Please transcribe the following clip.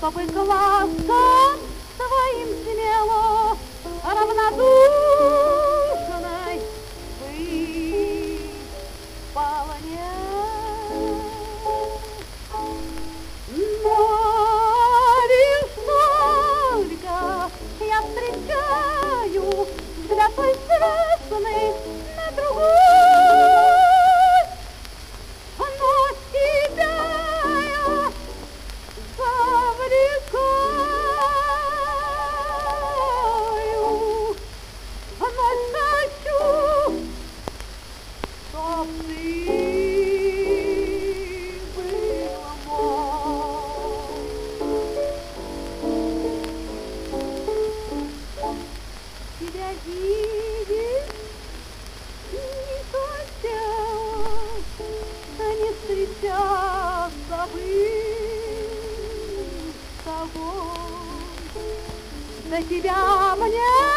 чтобы глазком своим смело равнодушной выполнять. Но лишь только я встречаю взгляд твой честный на другой, но тебя я завлекаю, вновь хочу, чтоб ты была мой. Тебя видеть не хотелось, не встречаться бы с тобой. За тебя мне